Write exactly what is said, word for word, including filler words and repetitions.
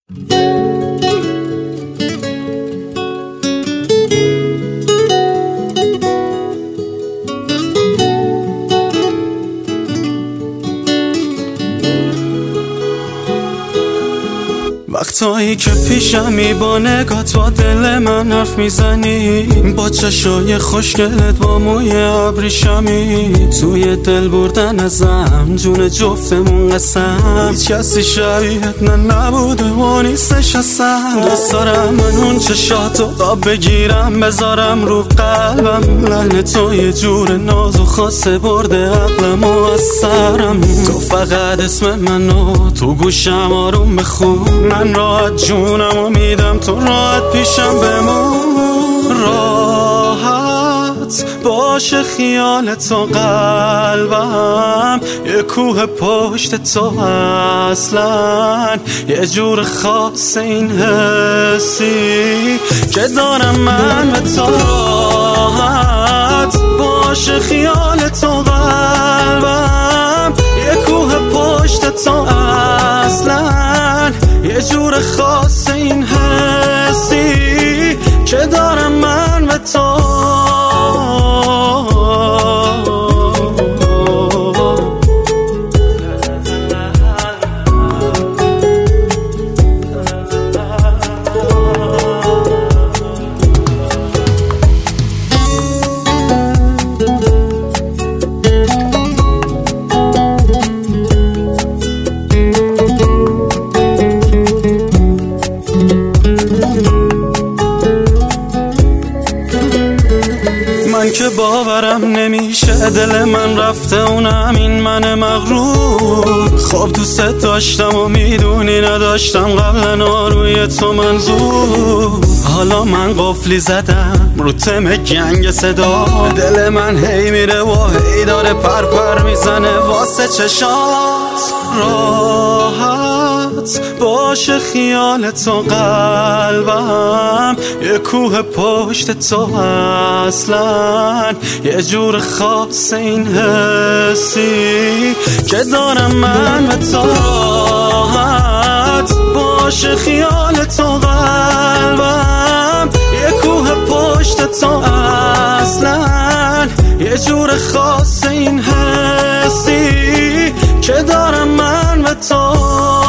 وقتایی که پیشمی با نگات با دل من حرف میزنی، با چشای خوشگلت با موی ابریشمی، توی دل بردن ازم جون جفتمون قسم. هیچ کسی شبیهت نه نبوده و نیستش اصلا. دوست دارم من اون چشاتو آب بگیرم بذارم رو قلبم، لحن تو یه جور ناز و خاصه برده عقلم و از سرم. تو فقط اسم منو تو گوشم آروم بخون، من راحت جونمو میدم تو راحت پیشم بمون. راحت باشه خیال تو قلبم، یه کوه پشت تو اصلا، یه جور خاص این حسی که دارم من به تو. راحت باشه خیال تو قلبم، یه کوه پشت تو اصلا، یه جور خاص این حسی که دارم من به تو. من که باورم نمیشه دل من رفته اونم این من مغرور. خب دوست داشتم و میدونی نداشتم قبلا روی تو منظور. حالا من قفلی زدم رو تم گنگ صدا، دل من هی میره و هی داره پر پر میزنه واسه چشات. راحت باشه خیال تو قلبم، یه کوه پشت تو اصلا، یه جور خاص این حسی که دارم من به تو. راحت باشه خیال تو قلبم، یه کوه پشت تو اصلا، یه جور خاص این حسی که دارم من به تو.